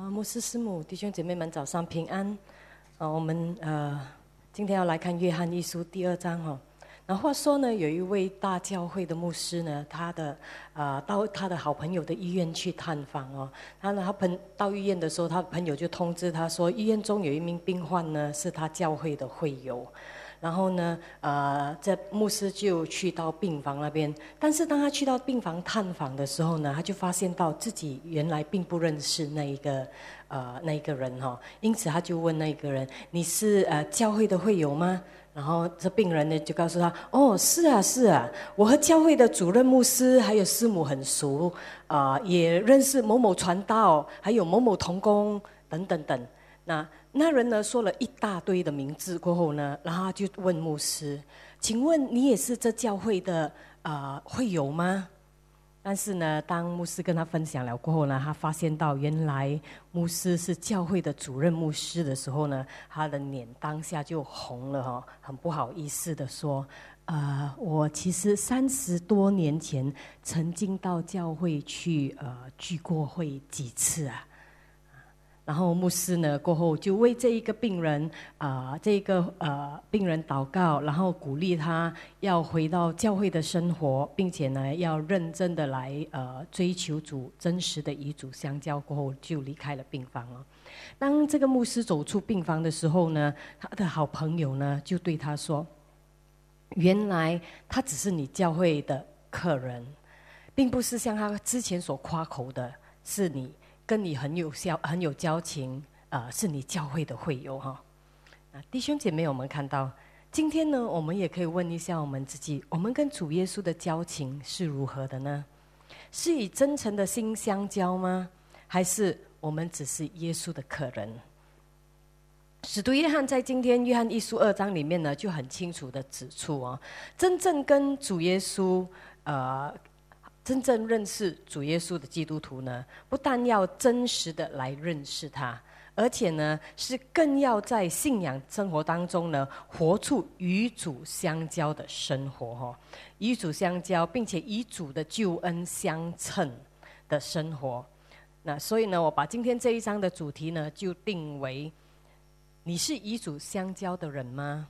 牧师师母、弟兄姐妹们，早上平安。我们今天要来看约翰一书第2章哈。那话说呢，有一位大教会的牧师呢，到他的好朋友的医院去探访哦。他到医院的时候，他朋友就通知他说，医院中有一名病患呢，是他教会的会友。然后呢，这牧师就去到病房那边，但是当他去到病房探访的时候呢，他就发现到自己原来并不认识那一个人哈，因此他就问那个人：“你是教会的会友吗？”然后这病人呢就告诉他：“哦，是啊，我和教会的主任牧师还有师母很熟，也认识某某传道，还有某某同工等等等。”那人呢说了一大堆的名字过后呢，然后他就问牧师：“请问你也是这教会的会友吗？”但是呢，当牧师跟他分享了过后呢，他发现到原来牧师是教会的主任牧师的时候呢，他的脸当下就红了哈，很不好意思的说：“我其实30多年前曾经到教会去聚过会几次啊。”然后牧师呢过后就为这一个病人病人祷告，然后鼓励他要回到教会的生活，并且呢要认真的来追求主真实的与主相交，过后就离开了病房了。当这个牧师走出病房的时候呢，他的好朋友呢就对他说：“原来他只是你教会的客人，并不是像他之前所夸口的是你。”跟你很有交情，是你教会的会友哈。弟兄姐妹，我们看到今天呢，我们也可以问一下我们自己：我们跟主耶稣的交情是如何的呢？是以真诚的心相交吗？还是我们只是耶稣的客人？使徒约翰在今天约翰一书2章里面呢，就很清楚的指出哦，真正跟主耶稣真正认识主耶稣的基督徒呢，不但要真实的来认识他，而且呢，是更要在信仰生活当中呢，活出与主相交的生活哈，与主相交，并且与主的救恩相称的生活。那所以呢，我把今天这一章的主题呢，就定为：你是与主相交的人吗？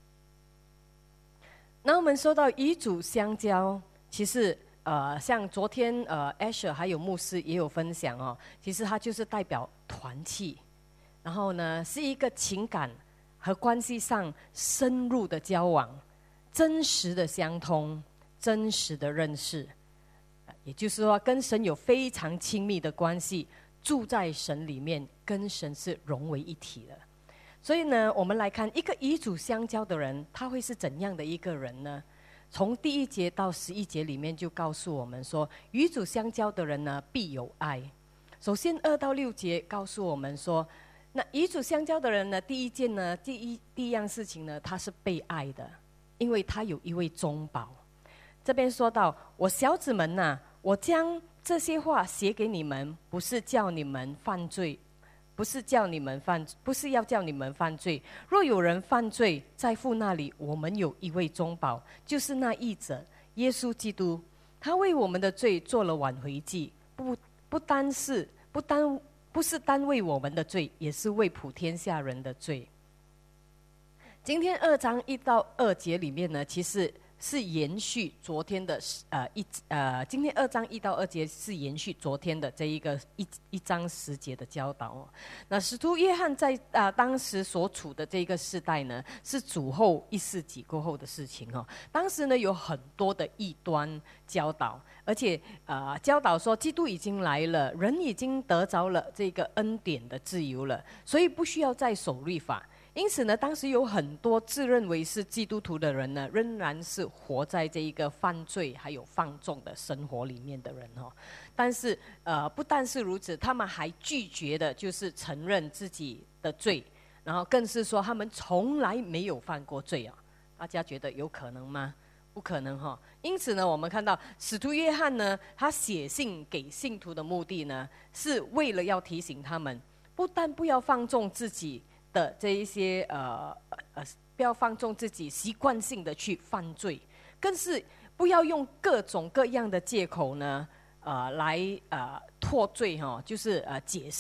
那我们说到与主相交，其实像昨天Asher 还有牧师也有分享哦，其实它就是代表团契，然后呢是一个情感和关系上深入的交往，真实的相通，真实的认识，也就是说跟神有非常亲密的关系，住在神里面，跟神是融为一体的。所以呢，我们来看一个与主相交的人，他会是怎样的一个人呢？从第1节到11节里面就告诉我们说，与主相交的人呢，必有爱。首先2到6节告诉我们说，那与主相交的人呢，第一样事情呢，他是被爱的，因为他有一位中保。这边说到：我小子们啊，我将这些话写给你们，不是要叫你们犯罪。若有人犯罪，在父那里我们有一位中保，就是那义者耶稣基督。他为我们的罪做了挽回祭，不是单为我们的罪，也是为普天下人的罪。今天2章1到2节里面呢，其实是延续昨天的今天2章1到2节是延续昨天的这一个1章10节的教导哦。那使徒约翰在当时所处的这个世代呢，是主后1世纪过后的事情哦。当时呢有很多的异端教导，而且教导说基督已经来了，人已经得着了这个恩典的自由了，所以不需要再守律法。因此呢，当时有很多自认为是基督徒的人呢，仍然是活在这一个犯罪还有放纵的生活里面的人哦。但是不但是如此，他们还拒绝的就是承认自己的罪，然后更是说他们从来没有犯过罪啊。大家觉得有可能吗？不可能哈。因此呢，我们看到使徒约翰呢，他写信给信徒的目的呢，是为了要提醒他们，不但不要放纵自己的这一些不要放纵自己习惯性的去犯罪，更是不要用各种各样的借口呢来脱罪哈，就是解释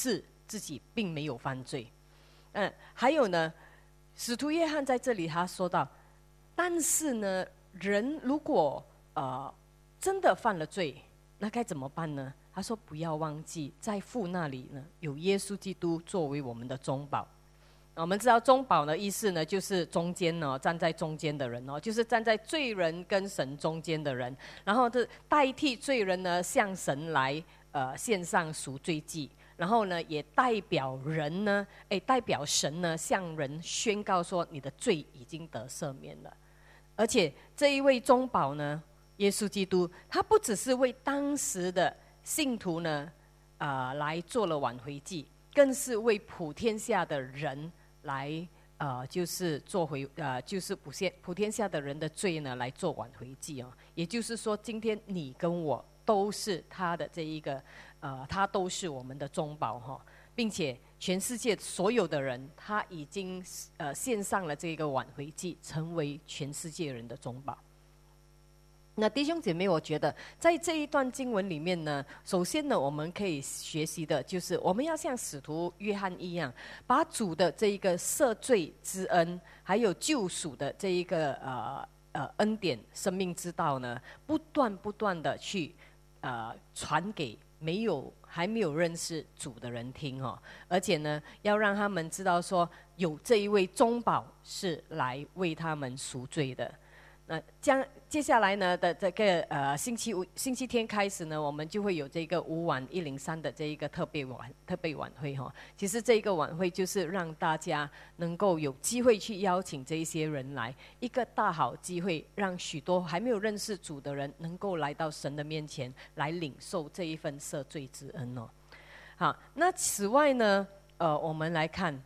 自己并没有犯罪。还有呢，使徒约翰在这里他说到，但是呢，人如果真的犯了罪，那该怎么办呢？他说不要忘记，在父那里呢，有耶稣基督作为我们的中保。我们知道中保的意思呢，就是中间呢，站在中间的人哦，就是站在罪人跟神中间的人，然后这代替罪人呢，向神来献上赎罪祭，然后呢，也代表人呢，代表神呢，向人宣告说你的罪已经得赦免了。而且这一位中保呢，耶稣基督，他不只是为当时的信徒呢，来做了挽回祭，更是为普天下的人来就是就是普天下的人的罪呢来做挽回祭哦。也就是说，今天你跟我都是他的这一个他都是我们的中保哈，并且全世界所有的人，他已经献上了这个挽回祭，成为全世界人的中保。那弟兄姐妹，我觉得在这一段经文里面呢，首先呢，我们可以学习的就是我们要像使徒约翰一样，把主的这一个赦罪之恩，还有救赎的这一个恩典、生命之道呢，不断的去传给还没有认识主的人听哦，而且呢，要让他们知道说，有这一位中保是来为他们赎罪的。接下来呢的这个星期天开始呢，我们就会有这个5晚103的这一个特别晚会哈。其实这一个晚会就是让大家能够有机会去邀请这一些人来，一个大好机会，让许多还没有认识主的人能够来到神的面前，来领受这一份赦罪之恩哦。好，那此外呢，我们来看，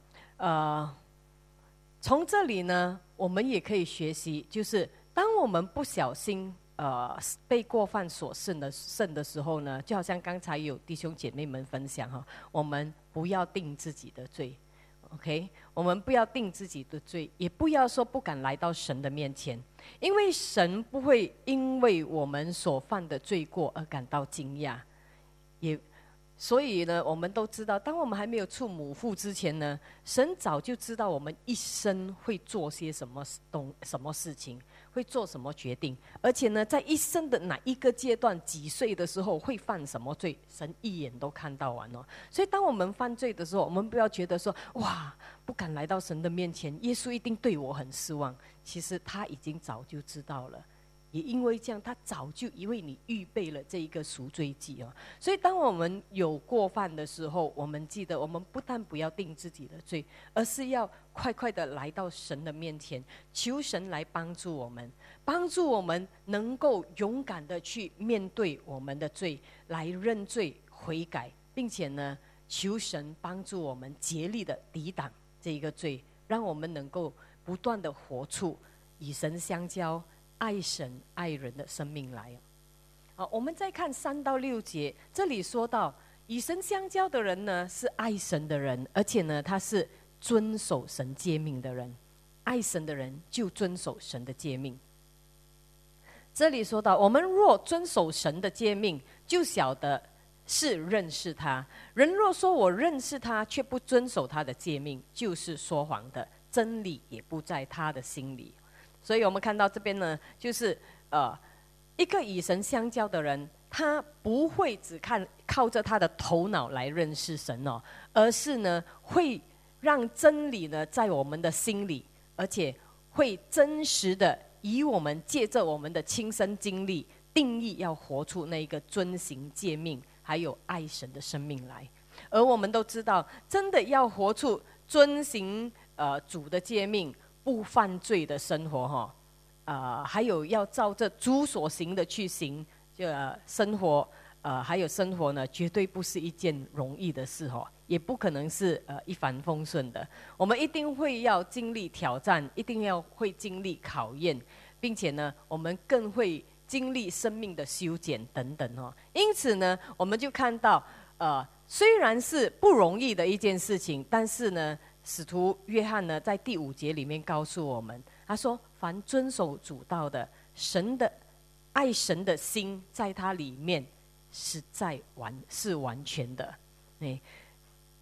从这里呢，我们也可以学习，就是当我们不小心被过犯所胜的时候呢，就好像刚才有弟兄姐妹们分享哈，我们不要定自己的罪 ，OK， 我们不要定自己的罪，也不要说不敢来到神的面前，因为神不会因为我们所犯的罪过而感到惊讶，所以呢，我们都知道，当我们还没有出母腹之前呢，神早就知道我们一生会做些什么事情，会做什么决定，而且呢，在一生的哪一个阶段，几岁的时候会犯什么罪，神一眼都看到完哦。所以，当我们犯罪的时候，我们不要觉得说，哇，不敢来到神的面前，耶稣一定对我很失望。其实他已经早就知道了。也因为这样，他早就为你预备了这一个赎罪祭哦。所以，当我们有过犯的时候，我们记得，我们不但不要定自己的罪，而是要快快的来到神的面前，求神来帮助我们能够勇敢的去面对我们的罪，来认罪悔改，并且呢，求神帮助我们竭力的抵挡这一个罪，让我们能够不断的活出与神相交、爱神爱人的生命来。好，我们再看3到6节，这里说到与神相交的人呢，是爱神的人，而且呢，他是遵守神诫命的人。爱神的人就遵守神的诫命。这里说到，我们若遵守神的诫命，就晓得是认识他。人若说我认识他，却不遵守他的诫命，就是说谎的，真理也不在他的心里。所以我们看到这边呢，就是一个与神相交的人，他不会只靠着他的头脑来认识神哦，而是呢会让真理呢在我们的心里，而且会真实的以我们借着我们的亲身经历定义，要活出那个遵行诫命还有爱神的生命来。而我们都知道，真的要活出遵行主的诫命、不犯罪的生活哈，还有要照着主所行的去行，生活还有生活呢，绝对不是一件容易的事哈，也不可能是一帆风顺的。我们一定会要经历挑战，一定要会经历考验，并且呢，我们更会经历生命的修剪等等哦。因此呢，我们就看到虽然是不容易的一件事情，但是呢，使徒约翰呢在第5节里面告诉我们，他说：凡遵守主道的，爱神的心在他里面是完全的。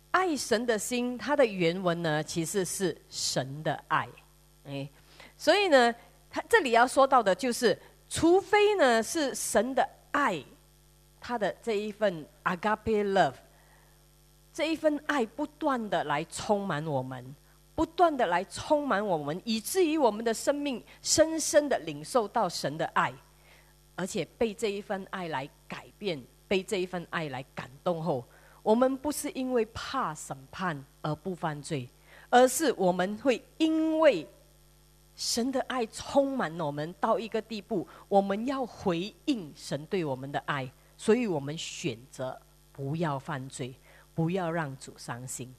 爱神的心，它的原文呢其实是神的爱，所以呢，他这里要说到的就是，除非呢是神的爱，他的这一份 agape love， 这一份爱不断的来充满我们，不断的来充满我们，以至于我们的生命深深的领受到神的爱，而且被这一份爱来改变，被这一份爱来感动后，我们不是因为怕审判而不犯罪，而是我们会因为神的爱充满我们到一个地步，我们要回应神对我们的爱，所以我们选择不要犯罪，不要让主伤心。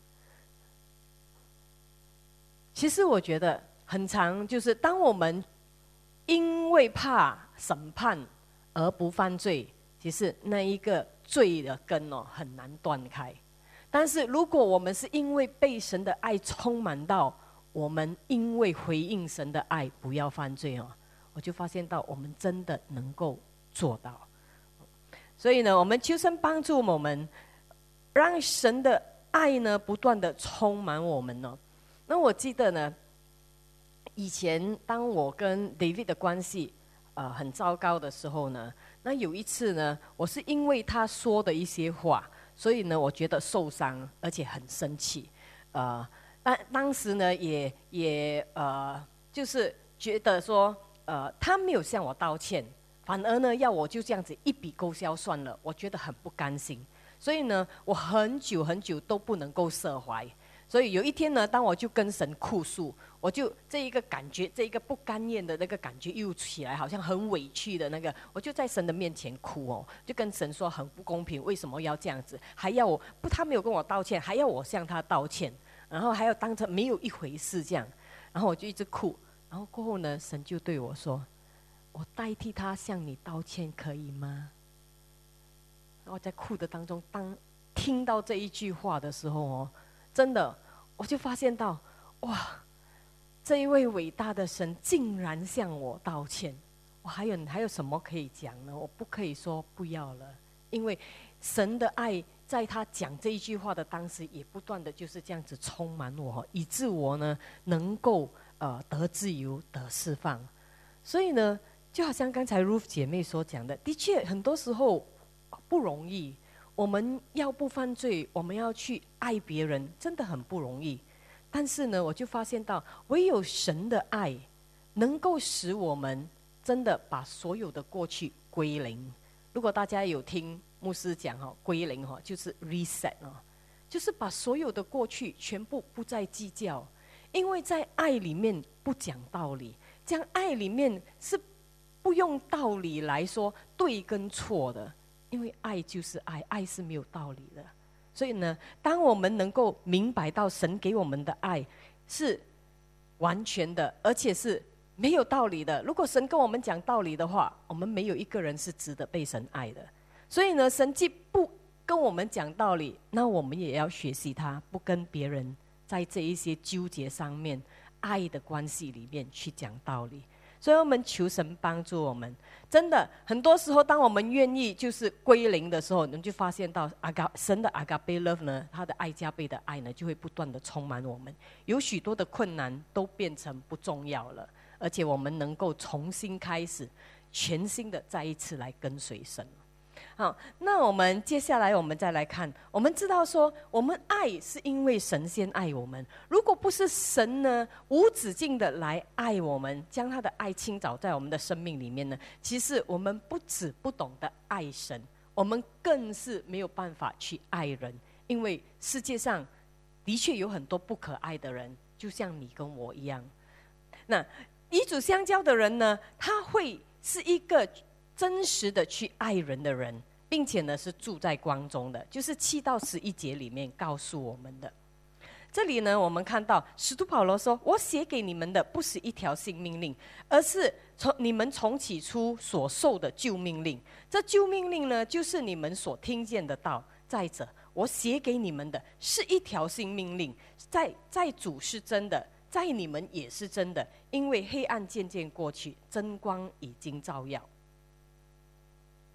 其实我觉得很常就是当我们因为怕审判而不犯罪，其实那一个罪的根很难断开。但是如果我们是因为被神的爱充满到，我们因为回应神的爱不要犯罪，我就发现到我们真的能够做到。所以呢，我们求神帮助我们，让神的爱呢不断的充满我们。那我记得呢，以前当我跟 David 的关系很糟糕的时候呢，那有一次呢，我是因为他说的一些话，所以呢我觉得受伤，而且很生气。当时呢也就是觉得说他没有向我道歉，反而呢要我就这样子一笔勾销算了，我觉得很不甘心。所以呢我很久很久都不能够释怀。所以有一天呢，当我就跟神哭诉，我就这一个感觉，这一个不甘愿的那个感觉又起来，好像很委屈的那个，我就在神的面前哭，就跟神说很不公平，为什么要这样子？还要我他没有跟我道歉，还要我向他道歉，然后还要当成没有一回事这样，然后我就一直哭，然后过后呢，神就对我说：“我代替他向你道歉，可以吗？”然后在哭的当中，当听到这一句话的时候真的，我就发现到，哇，这一位伟大的神竟然向我道歉，我还有什么可以讲呢？我不可以说不要了，因为神的爱在他讲这一句话的当时，也不断的就是这样子充满我，以致我呢能够得自由、得释放。所以呢，就好像刚才 Ruth 姐妹所讲的，的确很多时候不容易。我们要不犯罪，我们要去爱别人，真的很不容易。但是呢，我就发现到，唯有神的爱，能够使我们真的把所有的过去归零。如果大家有听牧师讲归零就是 reset 就是把所有的过去全部不再计较，因为在爱里面不讲道理，这样爱里面是不用道理来说对跟错的。因为爱就是爱，爱是没有道理的。所以呢，当我们能够明白到神给我们的爱是完全的，而且是没有道理的。如果神跟我们讲道理的话，我们没有一个人是值得被神爱的。所以呢，神既不跟我们讲道理，那我们也要学习他，不跟别人在这一些纠结上面、爱的关系里面去讲道理。所以我们求神帮助我们，真的很多时候，当我们愿意就是归零的时候，你们就发现到神的agape love呢，他的爱加倍的爱呢，就会不断的充满我们，有许多的困难都变成不重要了，而且我们能够重新开始，全新的再一次来跟随神。好，那我们接下来我们再来看，我们知道说，我们爱是因为神先爱我们。如果不是神呢，无止境的来爱我们，将他的爱倾倒在我们的生命里面呢，其实我们不止不懂得爱神，我们更是没有办法去爱人，因为世界上的确有很多不可爱的人，就像你跟我一样。那与主相交的人呢，他会是一个真实的去爱人的人，并且呢是住在光中的，就是7到11节里面告诉我们的。这里呢，我们看到使徒保罗说：“我写给你们的不是一条新命令，而是你们从起初所受的旧命令。这旧命令呢，就是你们所听见的道。再者，我写给你们的是一条新命令，在主是真的，在你们也是真的，因为黑暗渐渐过去，真光已经照耀。”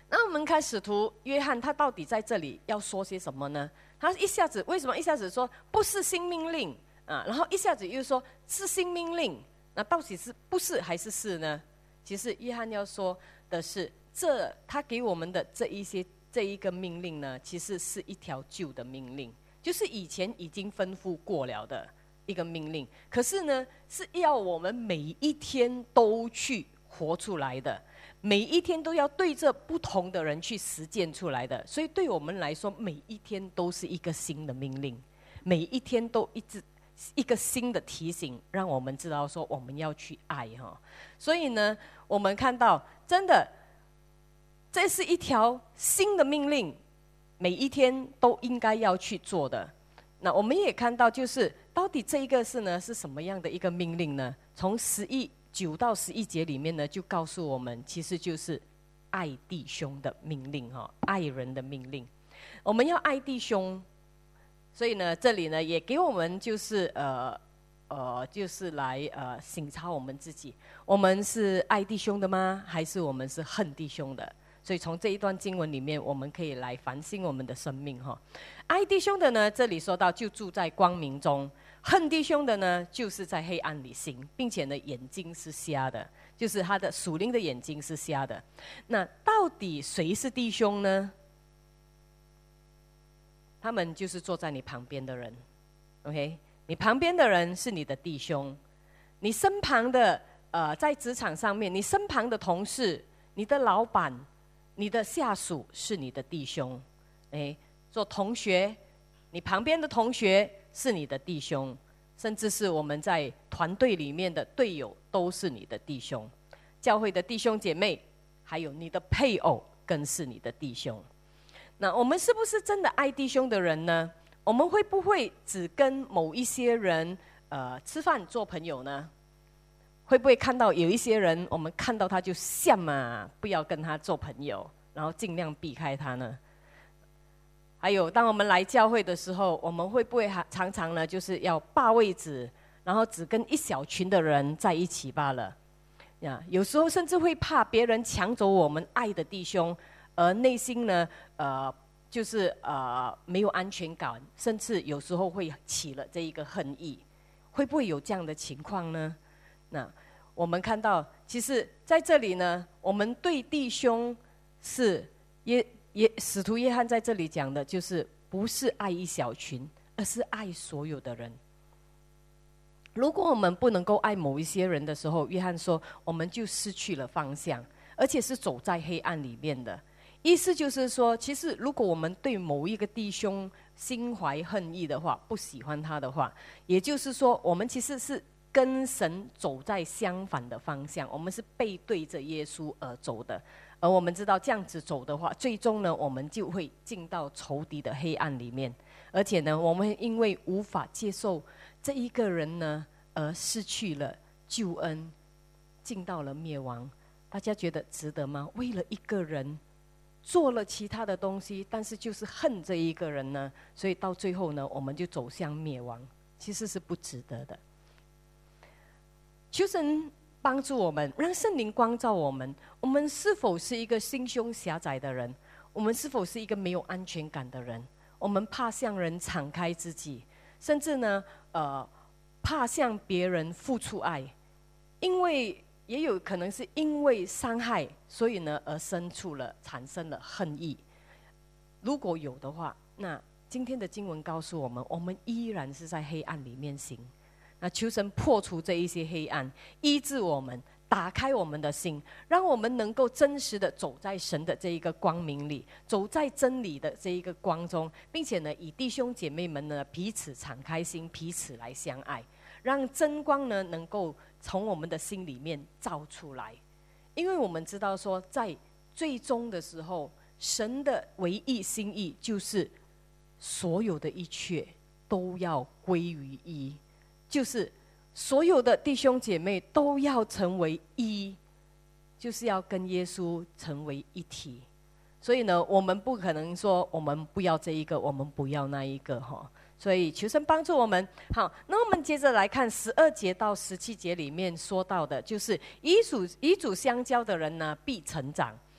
那我们看使徒约翰，他到底在这里要说些什么呢？他一下子为什么一下子说不是新命令啊，然后一下子又说是新命令？那到底是不是还是是呢？其实约翰要说的是，他给我们的这一个命令呢，其实是一条旧的命令，就是以前已经吩咐过了的一个命令。可是呢，是要我们每一天都去活出来的，每一天都要对着不同的人去实践出来的。所以对我们来说，每一天都是一个新的命令，每一天都一个新的提醒，让我们知道说我们要去爱哈。所以呢，我们看到真的这是一条新的命令，每一天都应该要去做的。那我们也看到，就是到底这一个是什么样的一个命令呢？从9到11节里面呢，就告诉我们，其实就是爱弟兄的命令哈，爱人的命令。我们要爱弟兄。所以呢，这里呢也给我们就是就是来省察我们自己，我们是爱弟兄的吗？还是我们是恨弟兄的？所以从这一段经文里面，我们可以来反省我们的生命哈。爱弟兄的呢，这里说到就住在光明中；恨弟兄的呢，就是在黑暗里行，并且呢眼睛是瞎的，就是他的属灵的眼睛是瞎的。那到底谁是弟兄呢？他们就是坐在你旁边的人 ，OK？ 你旁边的人是你的弟兄，你身旁的在职场上面，你身旁的同事、你的老板、你的下属是你的弟兄，做同学，你旁边的同学是你的弟兄，甚至是我们在团队里面的队友都是你的弟兄，教会的弟兄姐妹，还有你的配偶更是你的弟兄。那我们是不是真的爱弟兄的人呢？我们会不会只跟某一些人吃饭做朋友呢？会不会看到有一些人，我们看到他就吓嘛，不要跟他做朋友，然后尽量避开他呢？还有，当我们来教会的时候，我们会不会常常呢，就是要霸位置，然后只跟一小群的人在一起罢了？有时候甚至会怕别人抢走我们爱的弟兄。而内心呢，就是没有安全感，甚至有时候会起了这一个恨意，会不会有这样的情况呢？那我们看到，其实在这里呢，我们对弟兄是使徒约翰在这里讲的，就是不是爱一小群，而是爱所有的人。如果我们不能够爱某一些人的时候，约翰说，我们就失去了方向，而且是走在黑暗里面的。意思就是说，其实如果我们对某一个弟兄心怀恨意的话，不喜欢他的话，也就是说，我们其实是跟神走在相反的方向，我们是背对着耶稣而走的。而我们知道这样子走的话，最终呢，我们就会进到仇敌的黑暗里面，而且呢，我们因为无法接受这一个人呢，而失去了救恩，进到了灭亡。大家觉得值得吗？为了一个人做了其他的东西，但是就是恨这一个人呢，所以到最后呢，我们就走向灭亡，其实是不值得的。求神帮助我们，让圣灵光照我们。我们是否是一个心胸狭窄的人？我们是否是一个没有安全感的人？我们怕向人敞开自己，甚至呢，怕向别人付出爱，因为也有可能是因为伤害，所以呢而产生了恨意。如果有的话，那今天的经文告诉我们，我们依然是在黑暗里面行。那求神破除这一些黑暗，医治我们，打开我们的心，让我们能够真实的走在神的这一个光明里，走在真理的这一个光中，并且呢，以弟兄姐妹们呢彼此敞开心，彼此来相爱，让真光呢能够从我们的心里面照出来。因为我们知道说，在最终的时候，神的唯一心意就是所有的一切都要归于一，就是所有的弟兄姐妹都要成为一，就是要跟耶稣成为一体。所以呢，我们不可能说我们不要这一个，我们不要那一个哈。所以求神帮助我们。好，那我们接着来看12节到17节里面说到的，就是与主相交的人呢必成长。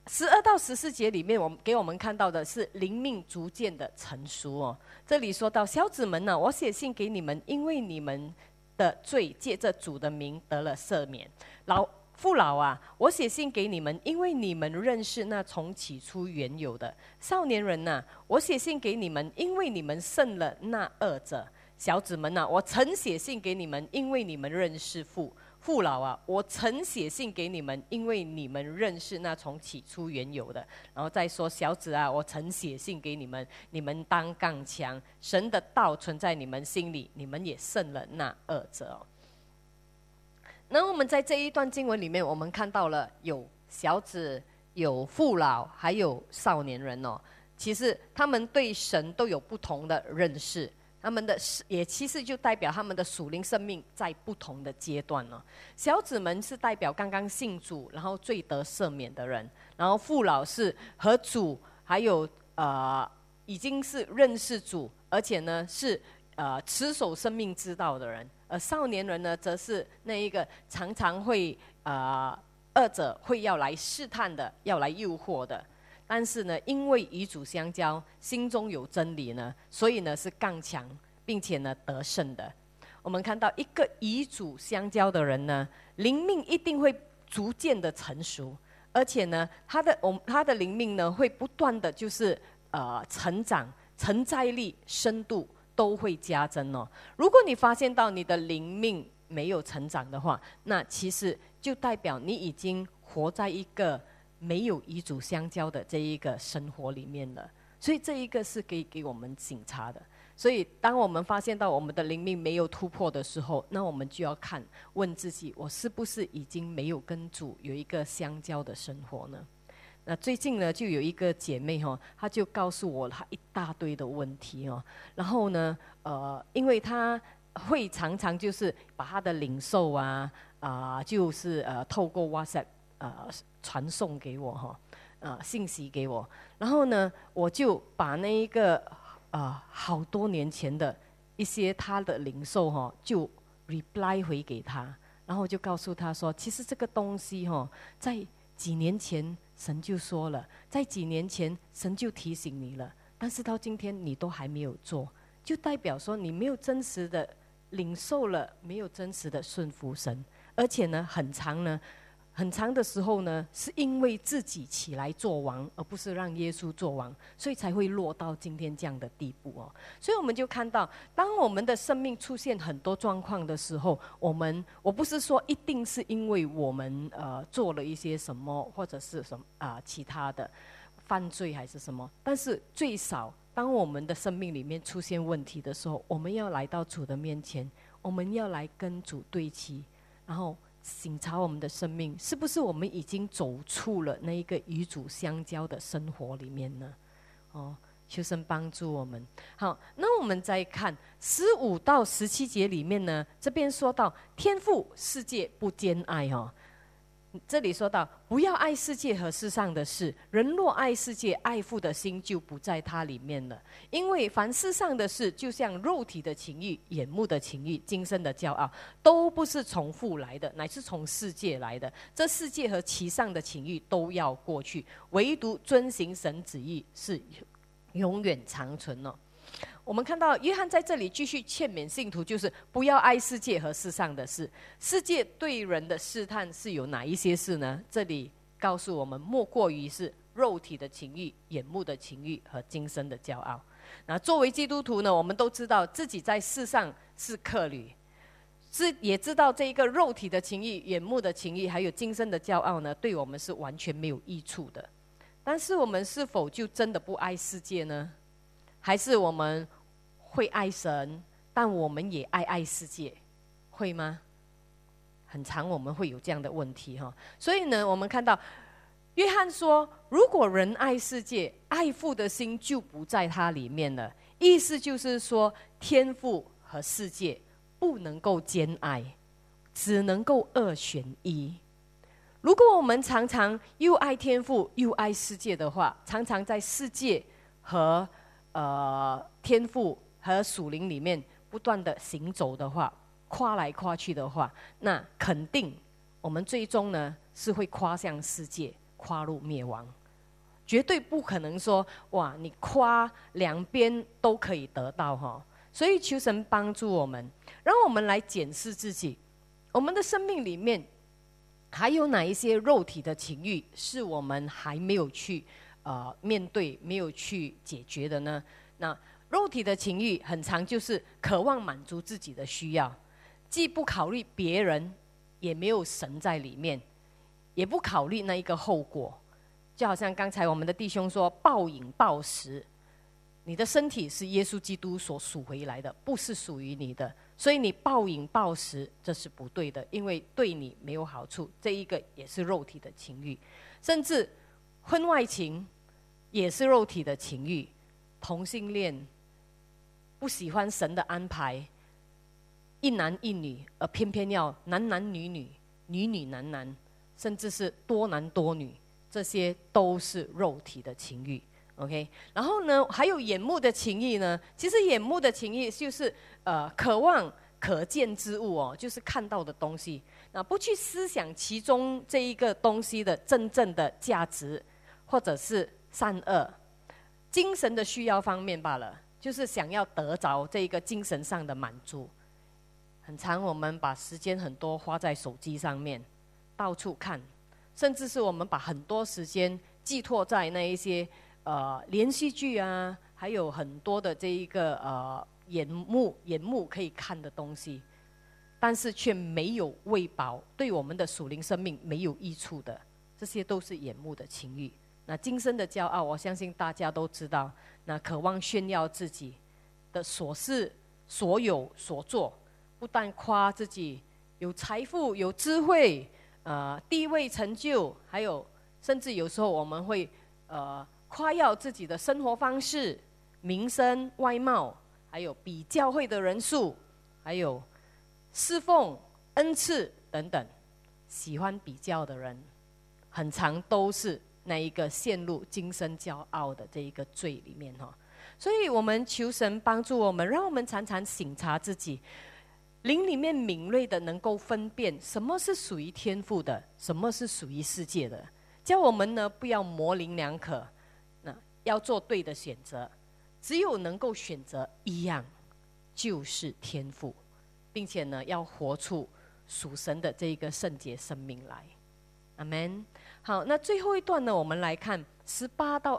12到14节里面，给我们看到的是灵命逐渐的成熟哦。这里说到小子们呢，我写信给你们，因为你们的罪借着主的名得了赦免。父老啊，我写信给你们，因为你们认识那从起初原有的。少年人啊，我写信给你们，因为你们胜了那恶者。小子们啊，我曾写信给你们，因为你们认识父老啊，我曾写信给你们，因为你们认识那从起初原有的。然后再说小子啊，我曾写信给你们，你们当刚强，神的道存在你们心里，你们也胜了那恶者哦。那我们在这一段经文里面，我们看到了有小子、有父老，还有少年人哦。其实他们对神都有不同的认识，他们的也其实就代表他们的属灵生命在不同的阶段哦。小子们是代表刚刚信主，然后罪得赦免的人；然后父老是和主，还有已经是认识主，而且呢是持守生命之道的人。而少年人呢，则是那一个常常会恶者会要来试探的，要来诱惑的。但是呢，因为与主相交，心中有真理呢，所以呢是刚强，并且呢得胜的。我们看到一个与主相交的人呢，灵命一定会逐渐的成熟，而且呢，他的灵命呢会不断的就是成长，承载力、深度都会加增哦。如果你发现到你的灵命没有成长的话，那其实就代表你已经活在一个没有与主相交的这一个生活里面了。所以这一个是给我们警察的。所以当我们发现到我们的灵命没有突破的时候，那我们就要问自己，我是不是已经没有跟主有一个相交的生活呢？那最近呢，就有一个姐妹她就告诉我她一大堆的问题然后呢，因为她会常常就是把她的领受就是透过 WhatsApp 传送给我信息给我，然后呢，我就把那一个好多年前的一些她的领受就 reply 回给她，然后就告诉她说，其实这个东西在几年前神就说了，在几年前神就提醒你了，但是到今天你都还没有做，就代表说你没有真实的领受了，没有真实的顺服神，而且呢很长的时候呢，是因为自己起来做王，而不是让耶稣做王，所以才会落到今天这样的地步所以我们就看到，当我们的生命出现很多状况的时候，我不是说一定是因为我们做了一些什么，或者是什么其他的犯罪还是什么，但是最少当我们的生命里面出现问题的时候，我们要来到主的面前，我们要来跟主对齐，然后省察我们的生命是不是我们已经走出了那一个与主相交的生活里面呢？求神帮助我们。好，那我们再看15到17节里面呢，这边说到天父世界不坚爱这里说到不要爱世界和世上的事，人若爱世界，爱父的心就不在它里面了。因为凡世上的事，就像肉体的情欲、眼目的情欲、今生的骄傲，都不是从父来的，乃是从世界来的。这世界和其上的情欲都要过去，唯独遵行神旨意是永远长存我们看到约翰在这里继续劝勉信徒，就是不要爱世界和世上的事。世界对人的试探是有哪一些事呢？这里告诉我们，莫过于是肉体的情欲、眼目的情欲和今生的骄傲。那作为基督徒呢，我们都知道自己在世上是客旅，也知道这一个肉体的情欲、眼目的情欲还有今生的骄傲呢，对我们是完全没有益处的。但是我们是否就真的不爱世界呢？还是我们会爱神，但我们也爱世界，会吗？很常我们会有这样的问题所以呢，我们看到约翰说，如果人爱世界，爱父的心就不在他里面了。意思就是说，天父和世界不能够兼爱，只能够二选一。如果我们常常又爱天父又爱世界的话，常常在世界和天父和属灵里面不断的行走的话，跨来跨去的话，那肯定我们最终呢是会跨向世界， 跨入灭亡。绝对不可能说哇，你跨两边都可以得到哈。所以求神帮助我们，让我们来检视自己，我们的生命里面还有哪一些肉体的情欲是我们还没有去面对、没有去解决的呢？那肉体的情欲很常就是渴望满足自己的需要，既不考虑别人，也没有神在里面，也不考虑那一个后果。就好像刚才我们的弟兄说，暴饮暴食，你的身体是耶稣基督所赎回来的，不是属于你的，所以你暴饮暴食，这是不对的，因为对你没有好处。这一个也是肉体的情欲，甚至婚外情也是肉体的情欲，同性恋不喜欢神的安排，一男一女，而偏偏要男男女女、女女男男，甚至是多男多女，这些都是肉体的情欲。OK， 然后呢，还有眼目的情欲呢？其实眼目的情欲就是渴望可见之物哦，就是看到的东西，那不去思想其中这一个东西的真正的价值，或者是善恶，精神的需要方面罢了，就是想要得着这一个精神上的满足。很常我们把时间很多花在手机上面，到处看，甚至是我们把很多时间寄托在那一些连续剧啊，还有很多的这一个眼目可以看的东西，但是却没有喂饱，对我们的属灵生命没有益处的，这些都是眼目的情欲。那今生的骄傲，我相信大家都知道，那渴望炫耀自己的所事所有所做，不但夸自己有财富有智慧地位成就，还有甚至有时候我们会夸耀自己的生活方式、名声、外貌，还有比教会的人数，还有侍奉、恩赐等等。喜欢比较的人，很常都是那一个陷入今生骄傲的这一个罪里面哈。所以我们求神帮助我们，让我们常常省察自己，灵里面敏锐的能够分辨什么是属于天父的，什么是属于世界的，叫我们呢不要模棱两可，要做对的选择。只有能够选择一样，就是天父，并且呢要活出属神的这一个圣洁生命来。阿们。好，那最后一段呢，我们来看18到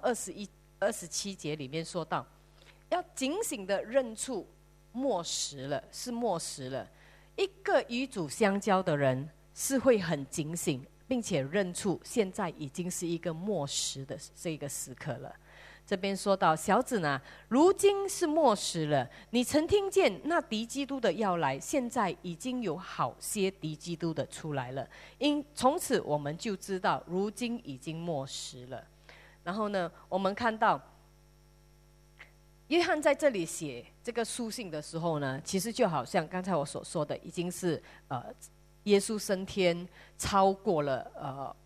27节里面说到，要警醒的认出末时了，是末时了。一个与主相交的人是会很警醒，并且认出现在已经是一个末时的这个时刻了。这边说到，小子呢，如今是末时了。你曾听见那敌基督的要来，现在已经有好些敌基督的出来了。从此我们就知道，如今已经末时了。然后呢，我们看到约翰在这里写这个书信的时候呢，其实就好像刚才我所说的，已经是耶稣升天超过了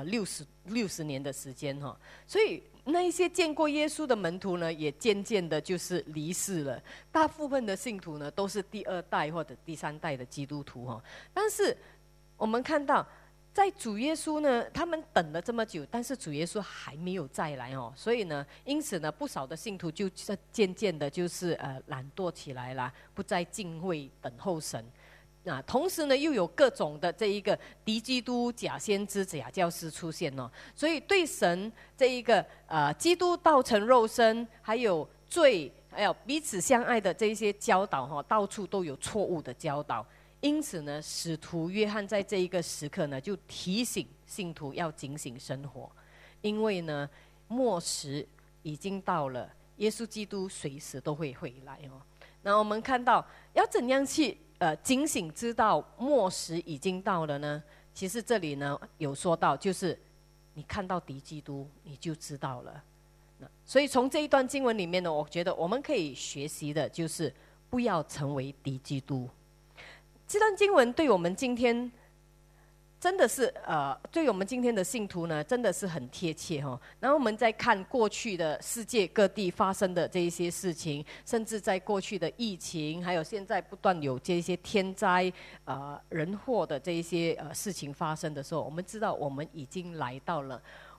60年的时间哈，所以那一些见过耶稣的门徒呢，也渐渐的就是离世了。大部分的信徒呢，都是第2代或者第3代的基督徒哈。但是我们看到，在主耶稣呢，他们等了这么久，但是主耶稣还没有再来哦。所以呢，因此呢，不少的信徒就渐渐的就是懒惰起来啦，不再敬畏等候神。同时呢，又有各种的这一个敌基督、假先知、假教师出现哦，所以对神这一个基督道成肉身，还有罪，还有彼此相爱的这一些教导哈，到处都有错误的教导。因此呢，使徒约翰在这一个时刻呢，就提醒信徒要警醒生活，因为呢，末时已经到了，耶稣基督随时都会回来哦。那我们看到要怎样去警醒知道末时已经到了呢？其实这里呢有说到，就是你看到敌基督，你就知道了。所以从这一段经文里面呢，我觉得我们可以学习的就是不要成为敌基督。这段经文对我们今天真的是对我们今天的信徒呢，真的是很贴切哈。然后我们再看过去的世界各地发生的这一些事情，甚至在过去的疫情，还有现在不断有这些天灾人祸的这一些事情发生的时候，我们知道我们已经来到了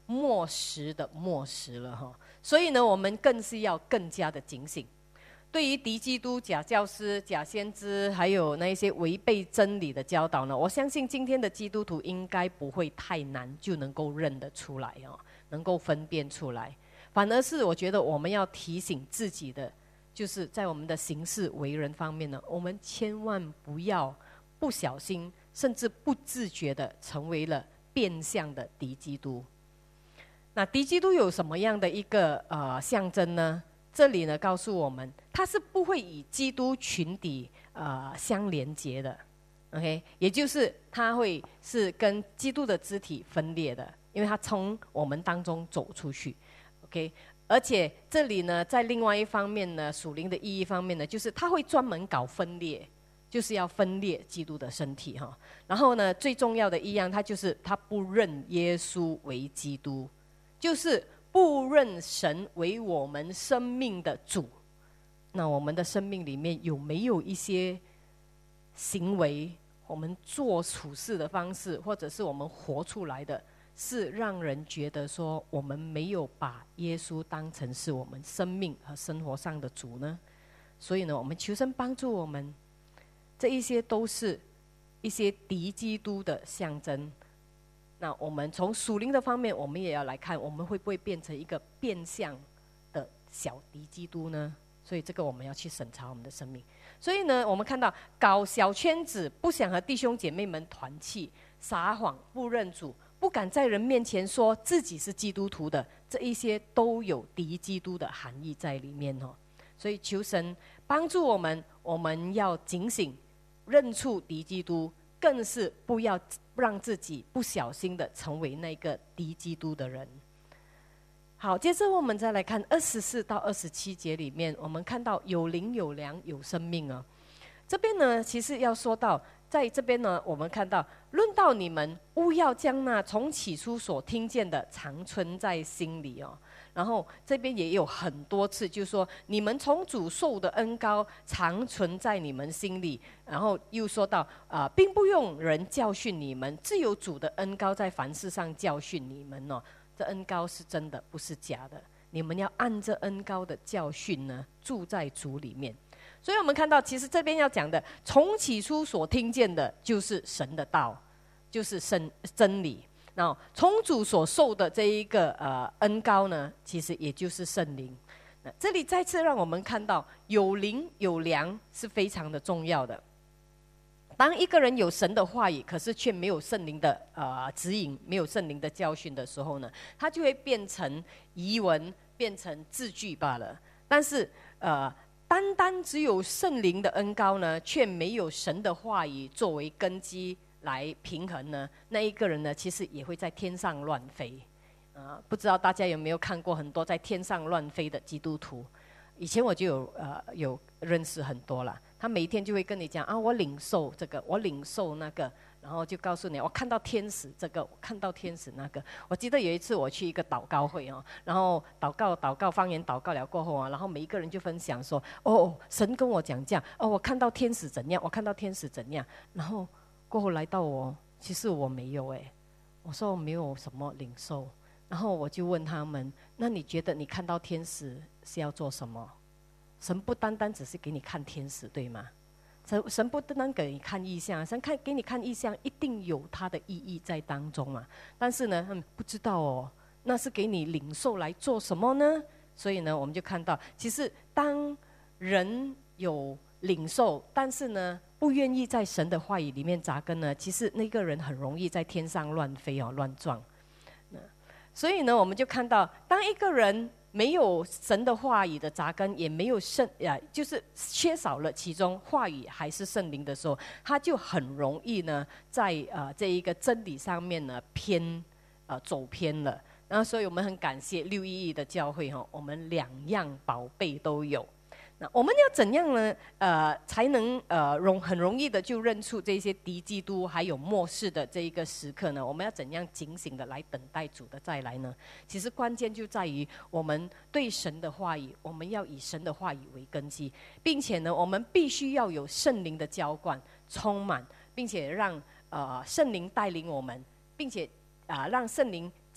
末时的末时了哈。所以呢，我们更是要更加的警醒。对于敌基督、假教师、假先知，还有那一些违背真理的教导呢，我相信今天的基督徒应该不会太难就能够认得出来哦，能够分辨出来。反而是我觉得我们要提醒自己的，就是在我们的行事为人方面呢，我们千万不要不小心，甚至不自觉的成为了变相的敌基督。那敌基督有什么样的一个象征呢？这里呢告诉我们，它是不会与基督群体相连接的 ，OK， 也就是它会是跟基督的肢体分裂的，因为它从我们当中走出去 ，OK。而且这里呢，在另外一方面呢，属灵的意义方面呢，就是它会专门搞分裂，就是要分裂基督的身体哈。然后呢，最重要的一样，它就是它不认耶稣为基督，就是不认神为我们生命的主。那我们的生命里面有没有一些行为，我们做处事的方式，或者是我们活出来的，是让人觉得说我们没有把耶稣当成是我们生命和生活上的主呢？所以呢，我们求神帮助我们，这一些都是一些敌基督的象征。那我们从属灵的方面，我们也要来看，我们会不会变成一个变相的小敌基督呢？所以这个我们要去审查我们的生命。所以呢，我们看到搞小圈子，不想和弟兄姐妹们团契，撒谎，不认主，不敢在人面前说自己是基督徒的，这一些都有敌基督的含义在里面哦。所以求神帮助我们，我们要警醒，认出敌基督，更是不要让自己不小心的成为那个敌基督的人。好，接着我们再来看24到27节里面，我们看到有灵有粮有生命啊。这边呢，其实要说到，在这边呢，我们看到论到你们，务要将那从起初所听见的常存在心里哦。然后这边也有很多次，就是说你们从主受的恩膏常存在你们心里。然后又说到并不用人教训你们，自有主的恩膏在凡事上教训你们哦。这恩膏是真的，不是假的。你们要按这恩膏的教训呢，住在主里面。所以我们看到，其实这边要讲的，从起初所听见的，就是神的道，就是真理。那从主所受的这一个恩膏呢，其实也就是圣灵。那这里再次让我们看到，有灵有粮是非常的重要的。当一个人有神的话语，可是却没有圣灵的指引，没有圣灵的教训的时候呢，他就会变成遗文，变成字句罢了。但是单单只有圣灵的恩膏呢，却没有神的话语作为根基来平衡呢，那一个人呢，其实也会在天上乱飞。不知道大家有没有看过很多在天上乱飞的基督徒？以前我就有认识很多了。他每一天就会跟你讲我领受这个，我领受那个，然后就告诉你我看到天使这个，我看到天使那个。我记得有一次我去一个祷告会然后祷告方言祷告了过后然后每一个人就分享说神跟我讲这样我看到天使怎样，我看到天使怎样。然后过后来到我，其实我没有我说我没有什么领受。然后我就问他们，那你觉得你看到天使是要做什么？神不单单只是给你看天使，对吗？神不单单给你看异象，神给你看异象，一定有它的意义在当中嘛。但是呢，不知道那是给你领受来做什么呢？所以呢，我们就看到，其实当人有领受，但是呢，不愿意在神的话语里面扎根呢，其实那个人很容易在天上乱飞乱撞。所以呢，我们就看到，当一个人没有神的话语的扎根，也没有就是缺少了其中话语还是圣灵的时候，他就很容易呢，在这一个真理上面呢走偏了。然后，所以我们很感谢611的教会我们2样宝贝都有。那我们要怎样呢？才能很容易的就认出这些敌基督还有末世的这一个时刻呢？我们要怎样警醒的来等待主的再来呢？其实关键就在于我们对神的话语，我们要以神的话语为根基，并且呢，我们必须要有圣灵的浇灌、充满，并且让圣灵带领我们，并且让圣灵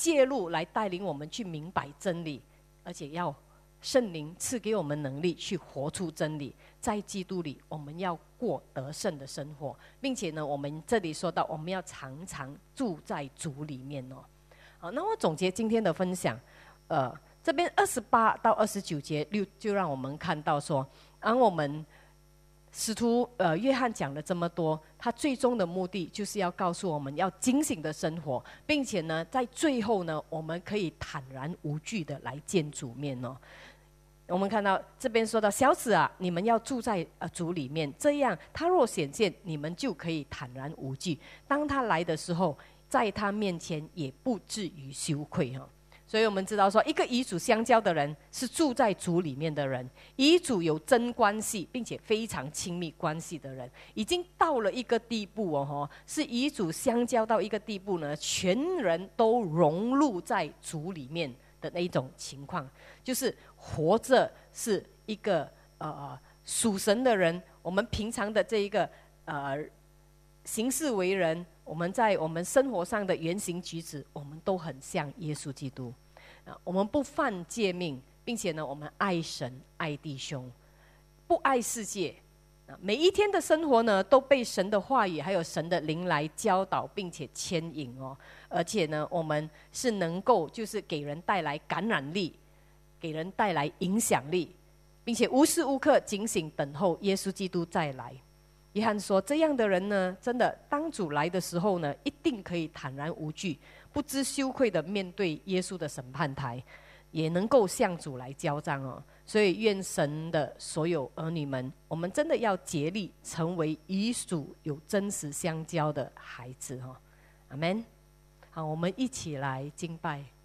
介入来带领我们去明白真理，而且要圣灵赐给我们能力去活出真理。在基督里，我们要过得胜的生活，并且呢，我们这里说到我们要常常住在主里面哦。好，那我总结今天的分享，这边28到29节就让我们看到说，我们使徒约翰讲了这么多，他最终的目的就是要告诉我们要警醒的生活，并且呢，在最后呢，我们可以坦然无惧的来见主面哦。我们看到这边说到，小子啊，你们要住在主里面，这样他若显现，你们就可以坦然无惧。当他来的时候，在他面前也不至于羞愧哈。所以我们知道说，一个与主相交的人是住在主里面的人，与主有真关系，并且非常亲密关系的人，已经到了一个地步哦，是与主相交到一个地步呢，全人都融入在主里面的那一种情况，就是活着是一个属神的人。我们平常的这一个行事为人，我们在我们生活上的言行举止，我们都很像耶稣基督。我们不犯诫命，并且呢，我们爱神爱弟兄，不爱世界。每一天的生活呢，都被神的话语还有神的灵来教导，并且牵引哦。而且呢，我们是能够就是给人带来感染力，给人带来影响力，并且无时无刻警醒等候耶稣基督再来。约翰说，这样的人呢，真的当主来的时候呢，一定可以坦然无惧，不知羞愧的面对耶稣的审判台，也能够向主来交账哦。所以愿神的所有儿女们，我们真的要竭力成为与主有真实相交的孩子哦。阿们。好，我们一起来敬拜。